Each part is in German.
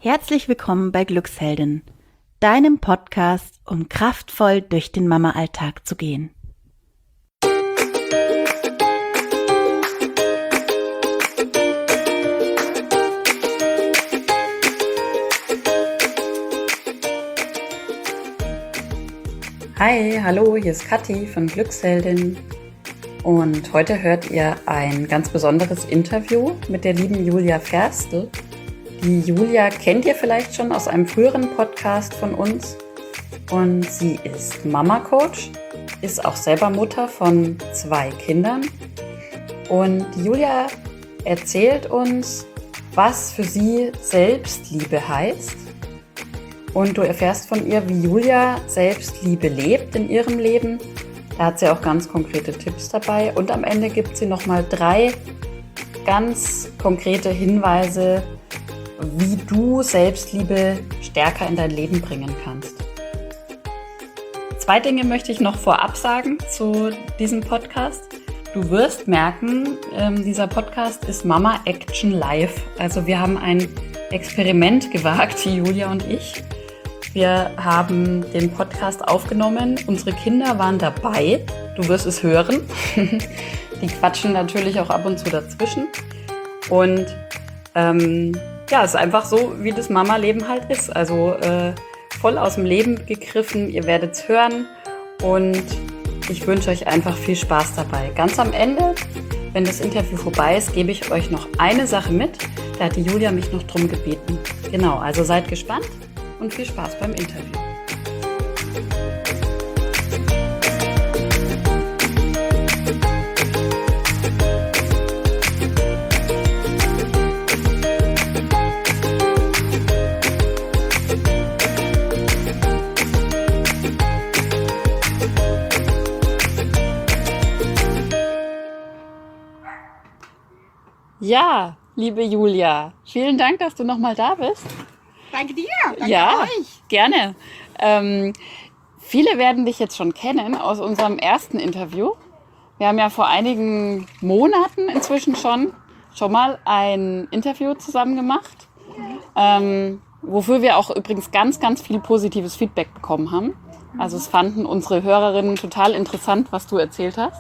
Herzlich willkommen bei Glücksheldin, deinem Podcast, um kraftvoll durch den Mama-Alltag zu gehen. Hi, hallo, hier ist Kathi von Glücksheldin und heute hört ihr ein ganz besonderes Interview mit der lieben Julia Ferstl. Die Julia kennt ihr vielleicht schon aus einem früheren Podcast von uns und sie ist Mama-Coach, ist auch selber Mutter von 2 Kindern und die Julia erzählt uns, was für sie Selbstliebe heißt und du erfährst von ihr, wie Julia Selbstliebe lebt in ihrem Leben. Da hat sie auch ganz konkrete Tipps dabei und am Ende gibt sie nochmal 3 ganz konkrete Hinweise, wie du Selbstliebe stärker in dein Leben bringen kannst. 2 Dinge möchte ich noch vorab sagen zu diesem Podcast. Du wirst merken, dieser Podcast ist Mama Action Live. Also wir haben ein Experiment gewagt, die Julia und ich. Wir haben den Podcast aufgenommen. Unsere Kinder waren dabei. Du wirst es hören. Die quatschen natürlich auch ab und zu dazwischen. Und ja, es ist einfach so, wie das Mama-Leben halt ist. Also voll aus dem Leben gegriffen. Ihr werdet es hören. Und ich wünsche euch einfach viel Spaß dabei. Ganz am Ende, wenn das Interview vorbei ist, gebe ich euch noch eine Sache mit. Da hat die Julia mich noch drum gebeten. Genau, also seid gespannt und viel Spaß beim Interview. Ja, liebe Julia, vielen Dank, dass du nochmal da bist. Danke dir, danke ja, euch. Gerne. Viele werden dich jetzt schon kennen aus unserem ersten Interview. Wir haben ja vor einigen Monaten inzwischen schon mal ein Interview zusammen gemacht, wofür wir auch übrigens ganz, ganz viel positives Feedback bekommen haben. Also es fanden unsere Hörerinnen total interessant, was du erzählt hast.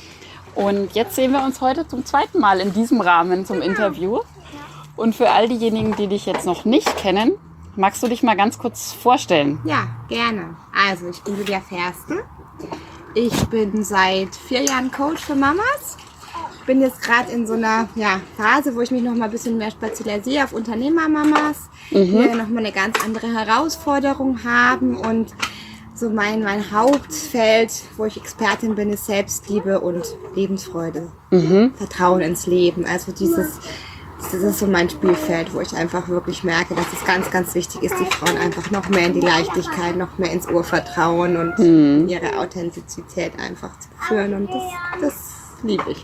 Und jetzt sehen wir uns heute zum 2. Mal in diesem Rahmen zum Interview. Und für all diejenigen, die dich jetzt noch nicht kennen, magst du dich mal ganz kurz vorstellen? Ja, gerne. Also ich bin Julia Ferstl. Ich bin seit 4 Jahren Coach für Mamas. Bin jetzt gerade in so einer Phase, wo ich mich noch mal ein bisschen mehr spezialisiere auf Unternehmermamas, die noch mal eine ganz andere Herausforderung haben. Und so mein Hauptfeld, wo ich Expertin bin, ist Selbstliebe und Lebensfreude. Vertrauen ins Leben. Also das ist so mein Spielfeld, wo ich einfach wirklich merke, dass es ganz, ganz wichtig ist, die Frauen einfach noch mehr in die Leichtigkeit, noch mehr ins Urvertrauen und ihre Authentizität einfach zu führen. Und das liebe ich.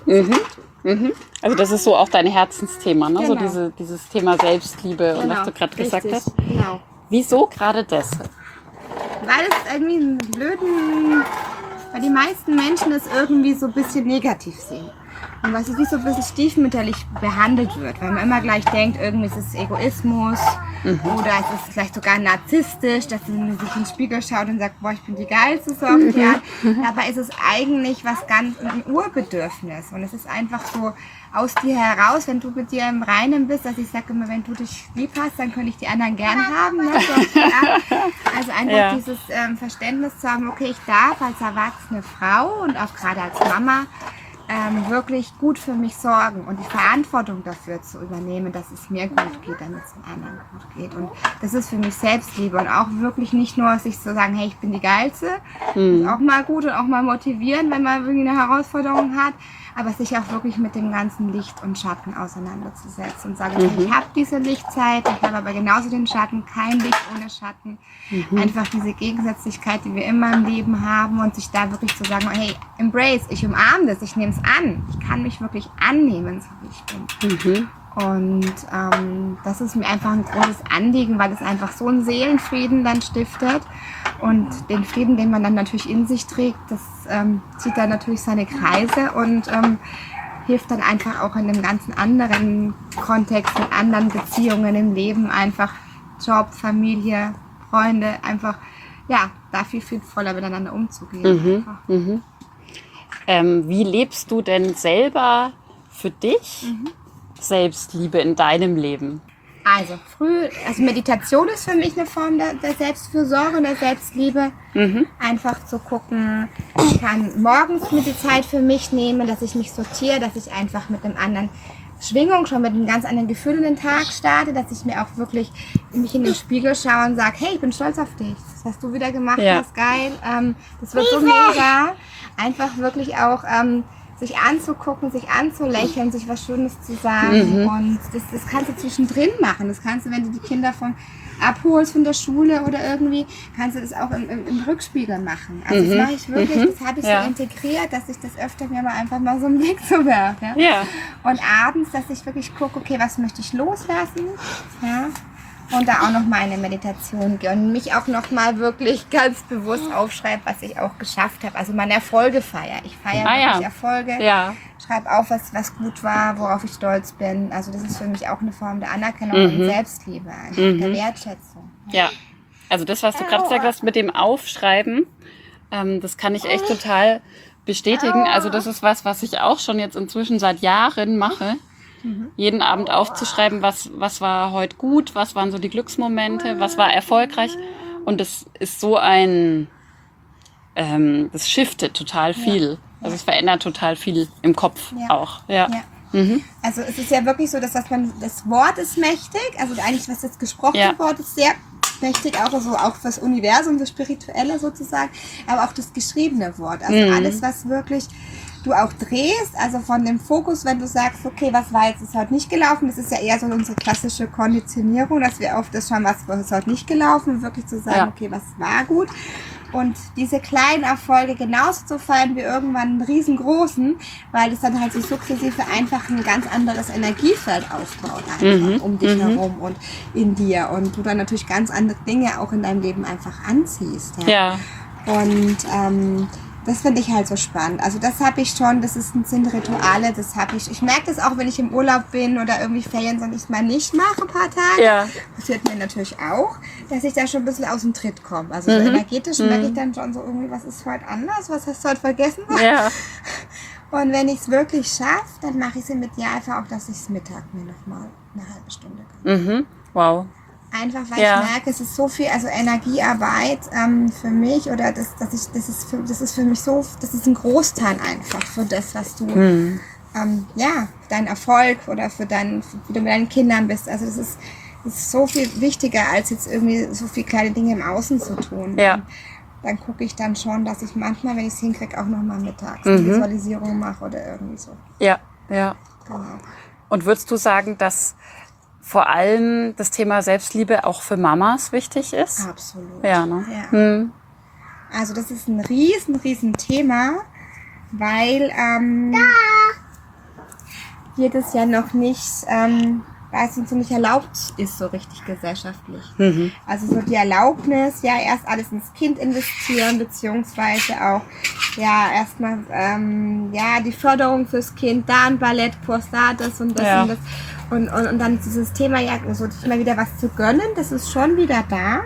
Also das ist so auch dein Herzensthema, ne? Genau. So dieses Thema Selbstliebe und was du gerade gesagt hast. Genau. Wieso gerade das? Weil es irgendwie weil die meisten Menschen es irgendwie so ein bisschen negativ sehen. Und was es wie so ein bisschen stiefmütterlich behandelt wird, weil man immer gleich denkt, irgendwie ist es Egoismus oder es ist vielleicht sogar narzisstisch, dass man sich in den Spiegel schaut und sagt, boah, ich bin die Geilste so. Ja. Dabei ist es eigentlich was ganz ein Urbedürfnis und es ist einfach so aus dir heraus, wenn du mit dir im Reinen bist, dass ich sage immer, wenn du dich lieb hast, dann könnte ich die anderen gern haben. Ne? So, ja. Also einfach dieses Verständnis zu haben, okay, ich darf als erwachsene Frau und auch gerade als Mama wirklich gut für mich sorgen und die Verantwortung dafür zu übernehmen, dass es mir gut geht, damit es den anderen gut geht. Und das ist für mich Selbstliebe und auch wirklich nicht nur sich zu sagen, hey, ich bin die Geilste, ist auch mal gut und auch mal motivieren, wenn man irgendwie eine Herausforderung hat, aber sich auch wirklich mit dem ganzen Licht und Schatten auseinanderzusetzen und sagen, ich habe diese Lichtzeit, ich habe aber genauso den Schatten, kein Licht ohne Schatten. Einfach diese Gegensätzlichkeit, die wir immer im Leben haben und sich da wirklich zu sagen, hey, embrace, ich umarme das, ich nehme es an, ich kann mich wirklich annehmen, so wie ich bin. Und das ist mir einfach ein großes Anliegen, weil es einfach so einen Seelenfrieden dann stiftet und den Frieden, den man dann natürlich in sich trägt, das zieht dann natürlich seine Kreise und hilft dann einfach auch in einem ganzen anderen Kontext, in anderen Beziehungen im Leben einfach Job, Familie, Freunde, einfach, ja, da viel voller miteinander umzugehen. Wie lebst du denn selber für dich Selbstliebe in deinem Leben? Also Meditation ist für mich eine Form der Selbstfürsorge und der Selbstliebe. Einfach zu gucken, ich kann morgens mir die Zeit für mich nehmen, dass ich mich sortiere, dass ich einfach mit einem anderen Schwingung, schon mit einem ganz anderen Gefühl in den Tag starte, dass ich mir auch wirklich mich in den Spiegel schaue und sage, hey, ich bin stolz auf dich, das, was du wieder gemacht hast, geil, das wird so mega. Einfach wirklich auch sich anzugucken, sich anzulächeln, sich was Schönes zu sagen. Und das kannst du zwischendrin machen. Das kannst du, wenn du die Kinder abholst von der Schule oder irgendwie, kannst du das auch im Rückspiegel machen. Also das mache ich wirklich, das habe ich so integriert, dass ich das öfter mir mal einfach mal so einen Blick zu werfe. Ja? Und abends, dass ich wirklich gucke, okay, was möchte ich loslassen? Ja? Und da auch noch mal eine Meditation gönnen. Mich auch noch mal wirklich ganz bewusst aufschreibe, was ich auch geschafft habe. Also meine Erfolge feiere. Ich feiere wirklich Erfolge. Ja. Schreibe auf, was gut war, worauf ich stolz bin. Also das ist für mich auch eine Form der Anerkennung und Selbstliebe, einfach der Wertschätzung. Ja, also das, was du gerade gesagt hast mit dem Aufschreiben, das kann ich echt total bestätigen. Also das ist was ich auch schon jetzt inzwischen seit Jahren mache. Jeden Abend aufzuschreiben, was war heute gut, was waren so die Glücksmomente, was war erfolgreich. Und das ist so das shiftet total viel. Also es verändert total viel im Kopf auch. Ja. Also es ist ja wirklich so, dass das Wort ist mächtig, also eigentlich was das gesprochene Wort ist sehr mächtig, auch fürs Universum, das Spirituelle sozusagen, aber auch das geschriebene Wort. Also alles, was wirklich du auch drehst, also von dem Fokus, wenn du sagst, okay, was war jetzt, ist heute nicht gelaufen, das ist ja eher so unsere klassische Konditionierung, dass wir auf das schauen, was ist heute nicht gelaufen, wirklich zu sagen, okay, was war gut. Und diese kleinen Erfolge genauso zu feiern wie irgendwann einen riesengroßen, weil es dann halt sich sukzessive einfach ein ganz anderes Energiefeld aufbaut, einfach um dich herum und in dir. Und du dann natürlich ganz andere Dinge auch in deinem Leben einfach anziehst. Ja. Und das finde ich halt so spannend. Also das habe ich schon, sind Rituale, das habe ich. Ich merke das auch, wenn ich im Urlaub bin oder irgendwie Ferien, sondern ich mal nicht mache ein paar Tage. Ja. Passiert mir natürlich auch, dass ich da schon ein bisschen aus dem Tritt komme. Also so energetisch merke ich dann schon so irgendwie, was ist heute anders, was hast du heute vergessen? Ja. Und wenn ich es wirklich schaffe, dann mache ich es im Idealfall auch, dass ich es Mittag mir nochmal eine halbe Stunde kann. Wow. Einfach, weil ich merke, es ist so viel, also Energiearbeit für mich, oder das ist für mich so, das ist ein Großteil einfach für das, was du, dein Erfolg oder wie du mit deinen Kindern bist. Also das ist so viel wichtiger, als jetzt irgendwie so viele kleine Dinge im Außen zu tun. Ja. Dann gucke ich dann schon, dass ich manchmal, wenn ich es hinkriege, auch nochmal mittags eine Visualisierung mache oder irgendwie so. Ja, ja. Genau. Und würdest du sagen, dass vor allem das Thema Selbstliebe auch für Mamas wichtig ist? Absolut. Ja, ne? Ja. Also das ist ein riesen Thema, weil hier das ja noch nicht, weil es uns so nicht erlaubt ist, so richtig gesellschaftlich. Also so die Erlaubnis, erst alles ins Kind investieren, beziehungsweise auch erstmal die Förderung fürs Kind, da ein Ballettkurs, da das und das und das. Und dann dieses Thema, so mal wieder was zu gönnen, das ist schon wieder da,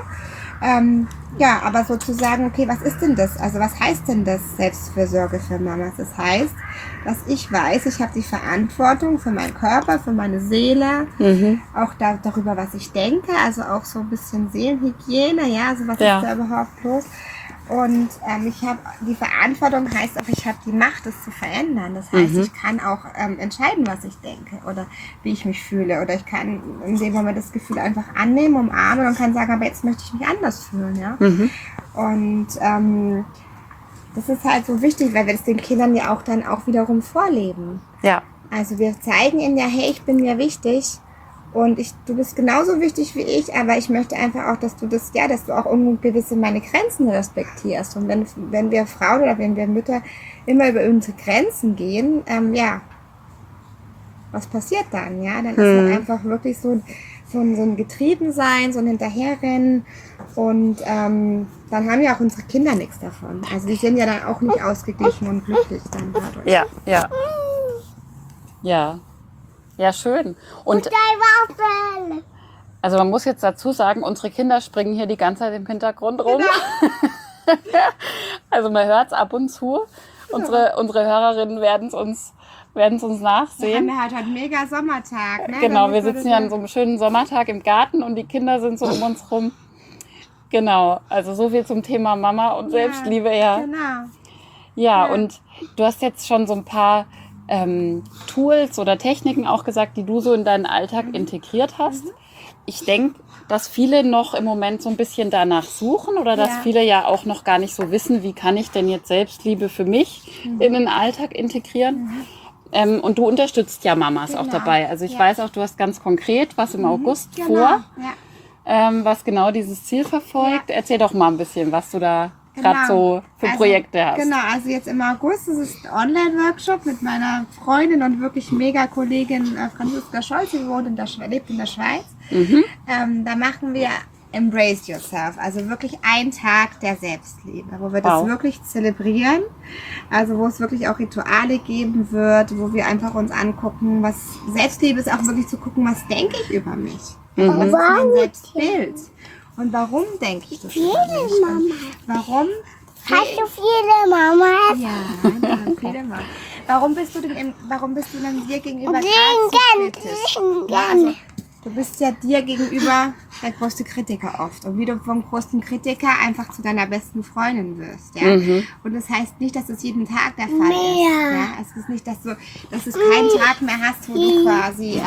aber sozusagen, okay, was ist denn das? Also was heißt denn das Selbstfürsorge für Mamas? Das heißt, dass ich weiß, ich habe die Verantwortung für meinen Körper, für meine Seele, auch darüber, was ich denke, also auch so ein bisschen Seelenhygiene, also was ist da überhaupt los? Und ich habe die Verantwortung, heißt auch, ich habe die Macht, das zu verändern. Das heißt, ich kann auch entscheiden, was ich denke oder wie ich mich fühle. Oder ich kann in dem Moment das Gefühl einfach annehmen, umarmen und kann sagen, aber jetzt möchte ich mich anders fühlen. Ja? Und das ist halt so wichtig, weil wir das den Kindern ja auch dann auch wiederum vorleben. Ja. Also wir zeigen ihnen hey, ich bin mir wichtig. Und du bist genauso wichtig wie ich, aber ich möchte einfach auch, dass du dass du auch irgendwo gewisse meine Grenzen respektierst. Und wenn wir Frauen oder wenn wir Mütter immer über unsere Grenzen gehen, was passiert dann? Ja, dann ist es einfach wirklich so ein Getriebensein, so ein Hinterherrennen. Und dann haben ja auch unsere Kinder nichts davon. Also die sind ja dann auch nicht ausgeglichen und glücklich dann dadurch. Ja. Ja, schön. Und Also man muss jetzt dazu sagen, unsere Kinder springen hier die ganze Zeit im Hintergrund rum. Genau. Also man hört es ab und zu. Unsere Hörerinnen werden es uns nachsehen. Wir haben ja halt heute mega Sommertag. Ne? Genau, wir sitzen ja an so einem schönen Sommertag im Garten und die Kinder sind so um uns rum. Genau, also so viel zum Thema Mama und Selbstliebe. Ja, genau. Ja, und du hast jetzt schon so ein paar Tools oder Techniken auch gesagt, die du so in deinen Alltag integriert hast. Ich denke, dass viele noch im Moment so ein bisschen danach suchen oder dass viele ja auch noch gar nicht so wissen, wie kann ich denn jetzt Selbstliebe für mich in den Alltag integrieren. Und du unterstützt ja Mamas auch dabei. Also ich weiß auch, du hast ganz konkret was im August vor, was genau dieses Ziel verfolgt. Erzähl doch mal ein bisschen, was du da gerade so für Projekte hast. Genau, also jetzt im August, das ist ein Online-Workshop mit meiner Freundin und wirklich mega Kollegin Franziska Scholz, die lebt in der Schweiz. Da machen wir Embrace Yourself, also wirklich ein Tag der Selbstliebe, wo wir das wirklich zelebrieren, also wo es wirklich auch Rituale geben wird, wo wir einfach uns angucken, was Selbstliebe ist, auch wirklich zu gucken, was denke ich über mich, was ist mein Selbstbild. Und warum denke ich das über mich? Warum? Hast du viele Mamas? Ja, viele Mamas. Warum bist du denn dir gegenüber so kritisch? Ja, also, du bist ja dir gegenüber der größte Kritiker oft. Und wie du vom größten Kritiker einfach zu deiner besten Freundin wirst. Ja? Und das heißt nicht, dass es jeden Tag der Fall ist. Ja? Es ist nicht, dass du keinen Tag mehr hast, wo du quasi...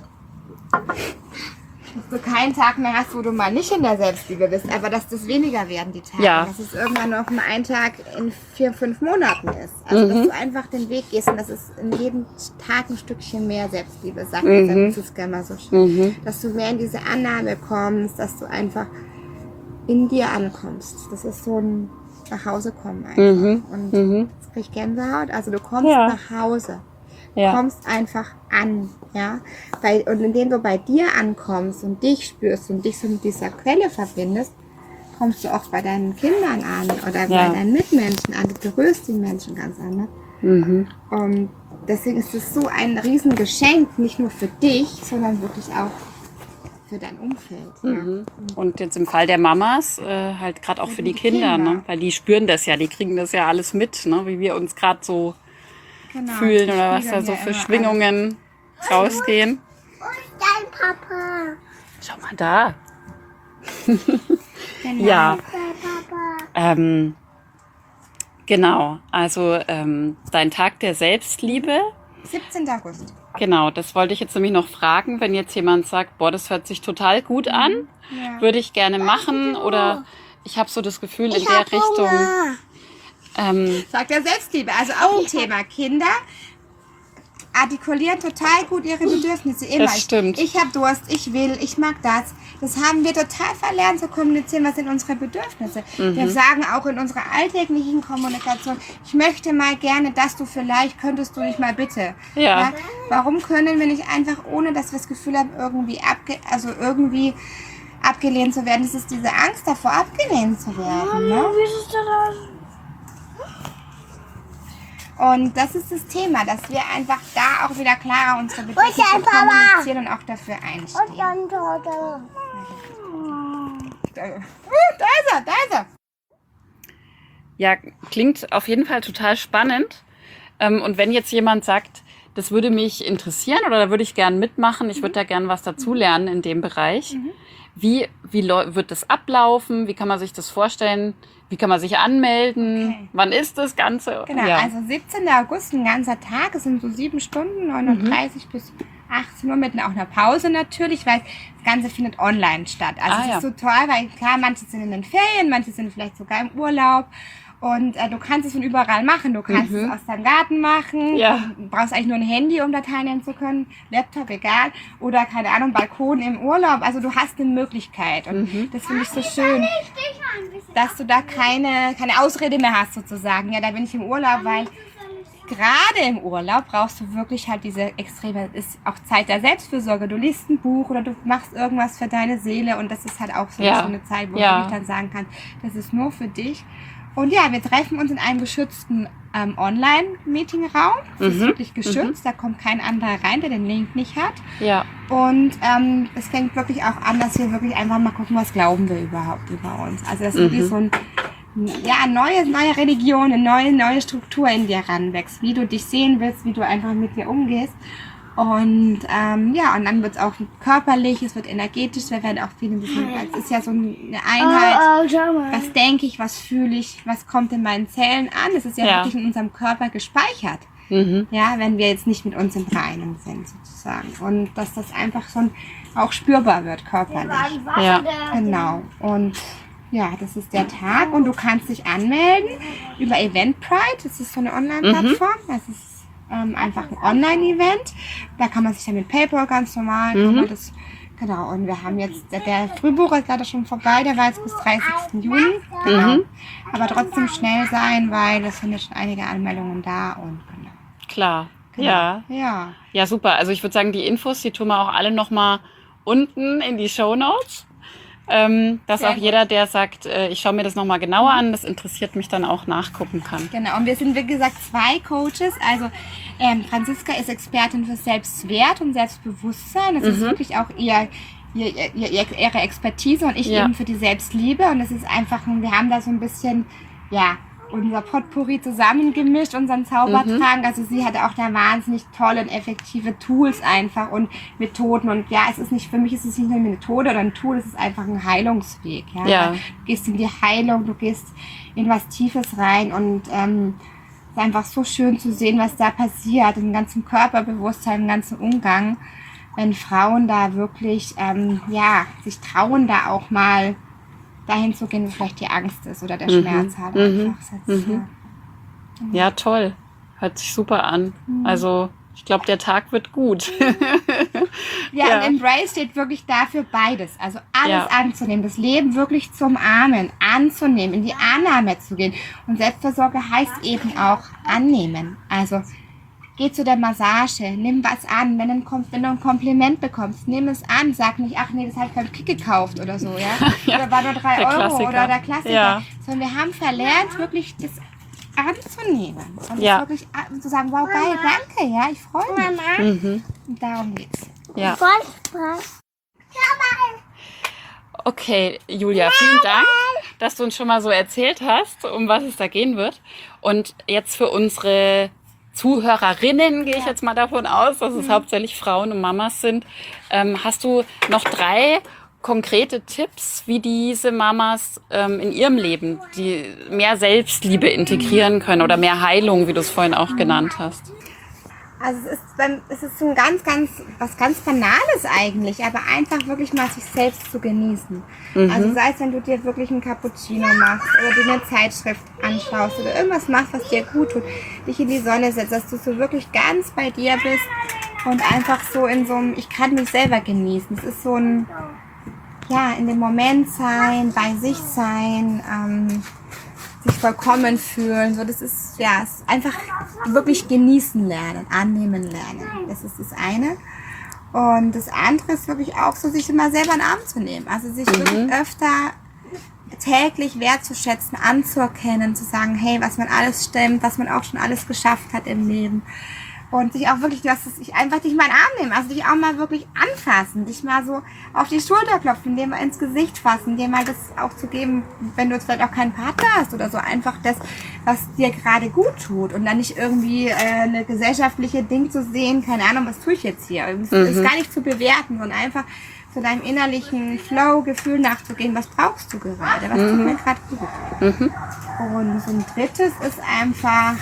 dass du keinen Tag mehr hast, wo du mal nicht in der Selbstliebe bist, aber dass das weniger werden, die Tage. Ja. Dass es irgendwann noch mal ein Tag in 4-5 Monaten ist. Also, dass du einfach den Weg gehst und dass es in jedem Tag ein Stückchen mehr Selbstliebe, sagt Franziska immer so schön. Dass du mehr in diese Annahme kommst, dass du einfach in dir ankommst. Das ist so ein Nachhausekommen einfach. Und jetzt krieg ich Gänsehaut. Also, du kommst nach Hause. Du kommst einfach an, ja, und indem du bei dir ankommst und dich spürst und dich so mit dieser Quelle verbindest, kommst du auch bei deinen Kindern an oder bei deinen Mitmenschen an. Du berührst die Menschen ganz anders. Und deswegen ist es so ein Riesengeschenk, nicht nur für dich, sondern wirklich auch für dein Umfeld. Ja. Und jetzt im Fall der Mamas halt gerade auch für die Kinder, ne? Weil die spüren das ja, die kriegen das ja alles mit, ne? Wie wir uns gerade so fühlen oder was da so für Schwingungen rausgehen. Und dein Papa. Schau mal da. Genau. Ja. Dein Papa. Genau, also dein Tag der Selbstliebe. 17. August. Genau, das wollte ich jetzt nämlich noch fragen, wenn jetzt jemand sagt, boah, das hört sich total gut an, würde ich gerne machen oder ich habe so das Gefühl in der Richtung. Sagt der Selbstliebe, also auch ein Thema. Kinder artikulieren total gut ihre Bedürfnisse immer. Das stimmt. Ich habe Durst, ich will, ich mag das. Das haben wir total verlernt zu kommunizieren, was sind unsere Bedürfnisse. Wir sagen auch in unserer alltäglichen Kommunikation, ich möchte mal gerne, dass du vielleicht, könntest du nicht mal bitte. Ja. Warum können wir nicht einfach, ohne dass wir das Gefühl haben, irgendwie abgelehnt zu werden? Das ist diese Angst davor, abgelehnt zu werden. Ne? Wie ist das? Und das ist das Thema, dass wir einfach da auch wieder klarer unsere Bedürfnisse kommunizieren und auch dafür einstehen. Und dann Torte. Da ist er. Ja, klingt auf jeden Fall total spannend. Und wenn jetzt jemand sagt, das würde mich interessieren oder da würde ich gern mitmachen, ich würde da gern was dazulernen in dem Bereich. Wie wird das ablaufen? Wie kann man sich das vorstellen? Wie kann man sich anmelden? Okay. Wann ist das Ganze? Genau, also 17. August, ein ganzer Tag. Es sind so 7 Stunden, 9:30 bis 18 Uhr mit auch einer Pause natürlich, weil das Ganze findet online statt. Also es ist so toll, weil klar, manche sind in den Ferien, manche sind vielleicht sogar im Urlaub. Und du kannst es von überall machen. Du kannst es aus deinem Garten machen. Du brauchst eigentlich nur ein Handy, um da teilnehmen zu können. Laptop, egal. Oder, keine Ahnung, Balkon im Urlaub. Also du hast eine Möglichkeit. Und das finde ich so schön, dass du da keine Ausrede mehr hast sozusagen. Ja, da bin ich im Urlaub, weil gerade im Urlaub brauchst du wirklich halt diese extreme, ist auch Zeit der Selbstfürsorge. Du liest ein Buch oder du machst irgendwas für deine Seele. Und das ist halt auch so eine Zeit, wo du wirklich dann sagen kannst, das ist nur für dich. Und ja, wir treffen uns in einem geschützten Online-Meeting-Raum. Das ist wirklich geschützt, da kommt kein anderer rein, der den Link nicht hat. Ja. Und es fängt wirklich auch an, dass wir wirklich einfach mal gucken, was glauben wir überhaupt über uns. Also das ist wirklich so ein neue Religion, eine neue Struktur in dir ranwächst, wie du dich sehen willst, wie du einfach mit dir umgehst. Und und dann wird es auch körperlich, es wird energetisch, wir werden auch viel ein bisschen, es ist ja so eine Einheit, was denke ich, was fühle ich, was kommt in meinen Zellen an, es ist ja wirklich in unserem Körper gespeichert, ja, wenn wir jetzt nicht mit uns im Reinen sind sozusagen und dass das einfach auch spürbar wird körperlich. Ja. Genau, und ja, das ist der Tag und du kannst dich anmelden über Eventbrite, das ist so eine Online-Plattform, das ist einfach ein Online-Event. Da kann man sich dann mit PayPal ganz normal, genau. Und wir haben jetzt, der Frühbuch ist leider schon vorbei, der war jetzt bis 30. Juni. Genau. Aber trotzdem schnell sein, weil es sind jetzt schon einige Anmeldungen da und genau. Klar, Genau. ja. Ja, super. Also ich würde sagen, die Infos, die tun wir auch alle nochmal unten in die Shownotes. Dass auch jeder, der sagt, ich schaue mir das nochmal genauer an, das interessiert mich, dann auch nachgucken kann. Genau, und wir sind, wie gesagt, 2 Coaches. Also Franziska ist Expertin für Selbstwert und Selbstbewusstsein. Das ist wirklich auch ihre Expertise und ich eben für die Selbstliebe. Und das ist einfach, wir haben da so ein bisschen, unser Potpourri zusammengemischt, unseren Zaubertrank. Also sie hatte auch da wahnsinnig tolle und effektive Tools einfach und Methoden. Und für mich ist es nicht nur eine Methode oder ein Tool, es ist einfach ein Heilungsweg. Ja. Du gehst in die Heilung, du gehst in was Tiefes rein und es ist einfach so schön zu sehen, was da passiert, im ganzen Körperbewusstsein, im ganzen Umgang, wenn Frauen da wirklich, sich trauen, da auch mal dahin zu gehen, wo vielleicht die Angst ist oder der Schmerz halt einfach sitzt. Ja, toll. Hört sich super an. Also ich glaube, der Tag wird gut. Und Embrace steht wirklich dafür beides. Also alles anzunehmen, das Leben wirklich zu umarmen, anzunehmen, in die Annahme zu gehen. Und Selbstversorge heißt eben auch annehmen. Also geh zu der Massage, nimm was an. Wenn du ein Kompliment bekommst, nimm es an. Sag nicht, ach nee, das habe ich beim Kick gekauft oder so, ja. Oder war nur 3 Euro Klassiker. oder der Klassiker. Ja. Sondern wir haben verlernt, wirklich das anzunehmen. Und das wirklich zu sagen, wow, geil, danke, ja, ich freue mich. Und darum geht's. Ja. Okay, Julia, vielen Dank, dass du uns schon mal so erzählt hast, um was es da gehen wird. Und jetzt für unsere Zuhörerinnen, gehe ich jetzt mal davon aus, dass es hauptsächlich Frauen und Mamas sind. Hast du noch 3 konkrete Tipps, wie diese Mamas in ihrem Leben die mehr Selbstliebe integrieren können oder mehr Heilung, wie du es vorhin auch genannt hast? Also es ist so was ganz Banales eigentlich, aber einfach wirklich mal sich selbst zu genießen. Also sei es, wenn du dir wirklich einen Cappuccino machst oder dir eine Zeitschrift anschaust oder irgendwas machst, was dir gut tut, dich in die Sonne setzt, dass du so wirklich ganz bei dir bist und einfach so in so einem, ich kann mich selber genießen. Es ist so ein, in dem Moment sein, bei sich sein, sich vollkommen fühlen, so das ist, es ist einfach wirklich genießen lernen, annehmen lernen. Das ist das eine. Und das andere ist wirklich auch so, sich immer selber in den Arm zu nehmen. Also sich wirklich öfter täglich wertzuschätzen, anzuerkennen, zu sagen, hey, was man alles stemmt, was man auch schon alles geschafft hat im Leben. Und sich auch wirklich, einfach dich mal in den Arm nehmen, also dich auch mal wirklich anfassen, dich mal so auf die Schulter klopfen, dir mal ins Gesicht fassen, dir mal das auch zu geben, wenn du jetzt vielleicht auch keinen Partner hast oder so, einfach das, was dir gerade gut tut und dann nicht irgendwie eine gesellschaftliche Ding zu sehen, keine Ahnung, was tue ich jetzt hier, das ist gar nicht zu bewerten, sondern einfach zu deinem innerlichen Flow-Gefühl nachzugehen, was brauchst du gerade, was tut mir gerade gut. Und so ein drittes ist einfach,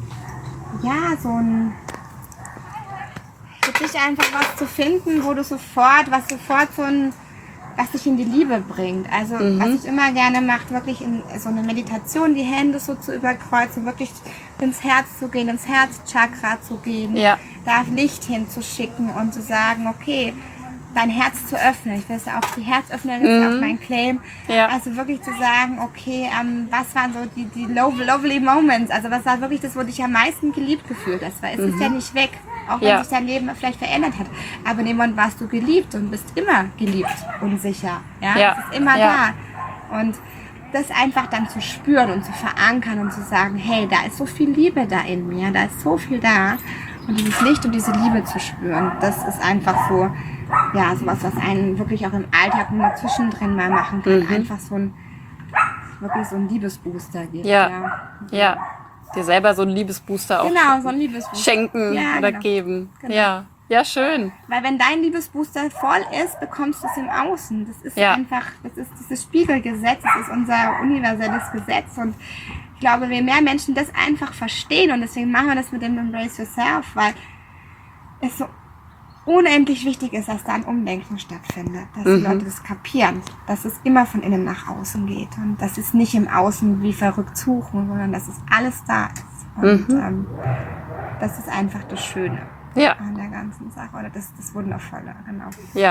für dich einfach was zu finden, wo du sofort was dich in die Liebe bringt. Also was ich immer gerne mache, wirklich in so eine Meditation, die Hände so zu überkreuzen, wirklich ins Herz zu gehen, ins Herzchakra zu gehen, da Licht hinzuschicken und zu sagen, okay, dein Herz zu öffnen. Ich will es ja auch die Herzöffnerin, das ist auch mein Claim. Ja. Also wirklich zu sagen, okay, was waren so die lovely Moments? Also was war wirklich das, wo dich am meisten geliebt gefühlt hast? Weil es ist ja nicht weg, auch wenn sich dein Leben vielleicht verändert hat. Aber in dem Moment warst du geliebt und bist immer geliebt und sicher. Ja, es ist immer da. Und das einfach dann zu spüren und zu verankern und zu sagen, hey, da ist so viel Liebe da in mir, da ist so viel da. Und dieses Licht und diese Liebe zu spüren, das ist einfach so, ja, sowas, was einen wirklich auch im Alltag nur zwischendrin mal machen kann. Einfach wirklich so ein Liebesbooster gibt. Ja. Dir selber so einen Liebesbooster auch so ein Liebesbooster schenken oder geben. Genau. Ja, schön. Weil wenn dein Liebesbooster voll ist, bekommst du es im Außen. Das ist einfach, das ist dieses Spiegelgesetz, das ist unser universelles Gesetz. Und ich glaube, je mehr Menschen das einfach verstehen, und deswegen machen wir das mit dem Embrace Yourself, weil es so unendlich wichtig ist, dass da ein Umdenken stattfindet, dass die Leute das kapieren, dass es immer von innen nach außen geht und dass es nicht im Außen wie verrückt suchen, sondern dass es alles da ist. Und das ist einfach das Schöne an der ganzen Sache oder das Wundervolle. Genau.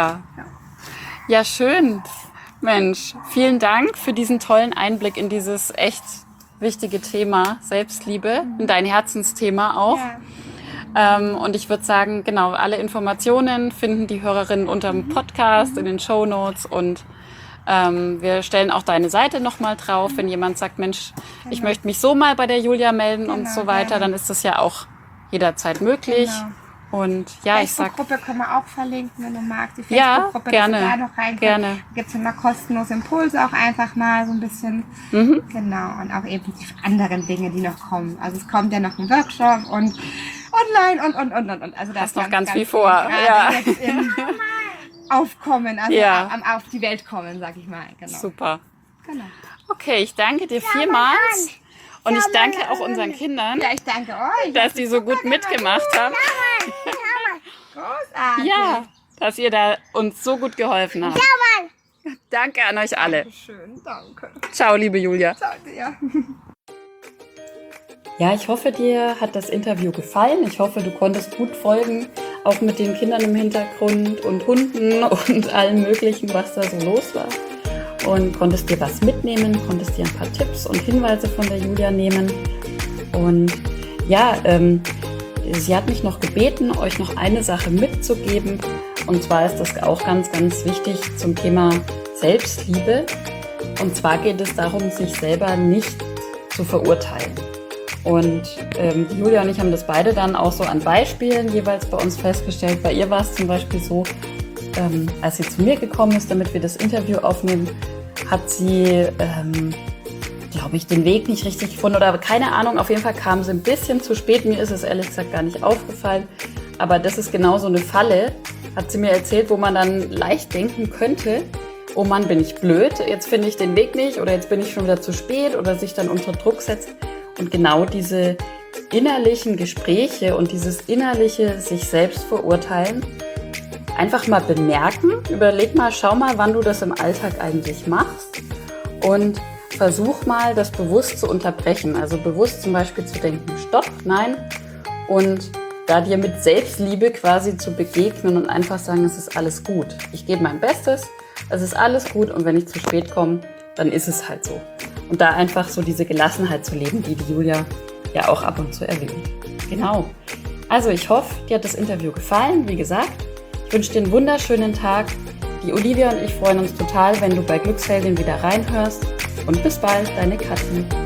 Ja, schön. Mensch, vielen Dank für diesen tollen Einblick in dieses echt wichtige Thema Selbstliebe, in dein Herzensthema auch. Und ich würde sagen, genau, alle Informationen finden die Hörerinnen unter dem Podcast, in den Shownotes und wir stellen auch deine Seite nochmal drauf. Wenn jemand sagt, Mensch, ich möchte mich so mal bei der Julia melden und so weiter, dann ist das ja auch jederzeit möglich. Und ja, ich sag. Die Facebook-Gruppe können wir auch verlinken, wenn du magst. Die Facebook-Gruppe, gerne. Da noch rein. Gerne. Da gibt es immer kostenlose Impulse auch einfach mal so ein bisschen. Genau. Und auch eben die anderen Dinge, die noch kommen. Also es kommt ja noch ein Workshop und online und. Also das ist noch ganz viel vor. Ja. Jetzt im Aufkommen, also auf die Welt kommen, sag ich mal. Genau. Super. Genau. Okay, ich danke dir vielmals. Und ich danke auch unseren Kindern, ich danke euch, dass die so gut mitgemacht haben. Großartig. Ja, dass ihr da uns so gut geholfen habt. Danke an euch alle. Schön, danke. Ciao, liebe Julia. Ciao dir. Ja, ich hoffe, dir hat das Interview gefallen. Ich hoffe, du konntest gut folgen, auch mit den Kindern im Hintergrund und Hunden und allem Möglichen, was da so los war. Und konntest dir was mitnehmen, konntest dir ein paar Tipps und Hinweise von der Julia nehmen. Und ja, sie hat mich noch gebeten, euch noch eine Sache mitzugeben. Und zwar ist das auch ganz, ganz wichtig zum Thema Selbstliebe. Und zwar geht es darum, sich selber nicht zu verurteilen. Und die Julia und ich haben das beide dann auch so an Beispielen jeweils bei uns festgestellt. Bei ihr war es zum Beispiel so, als sie zu mir gekommen ist, damit wir das Interview aufnehmen, hat sie, glaube ich, den Weg nicht richtig gefunden oder keine Ahnung. Auf jeden Fall kam sie ein bisschen zu spät. Mir ist es ehrlich gesagt gar nicht aufgefallen. Aber das ist genau so eine Falle, hat sie mir erzählt, wo man dann leicht denken könnte, oh Mann, bin ich blöd, jetzt finde ich den Weg nicht oder jetzt bin ich schon wieder zu spät oder sich dann unter Druck setzt. Und genau diese innerlichen Gespräche und dieses innerliche sich selbst verurteilen, einfach mal bemerken, überleg mal, schau mal, wann du das im Alltag eigentlich machst und versuch mal, das bewusst zu unterbrechen. Also bewusst zum Beispiel zu denken, stopp, nein, und da dir mit Selbstliebe quasi zu begegnen und einfach sagen, es ist alles gut. Ich gebe mein Bestes, es ist alles gut und wenn ich zu spät komme, dann ist es halt so. Und da einfach so diese Gelassenheit zu leben, die Julia ja auch ab und zu erwähnt. Genau. Also ich hoffe, dir hat das Interview gefallen. Wie gesagt, ich wünsche dir einen wunderschönen Tag. Die Olivia und ich freuen uns total, wenn du bei Glücksheldin wieder reinhörst. Und bis bald, deine Kathi.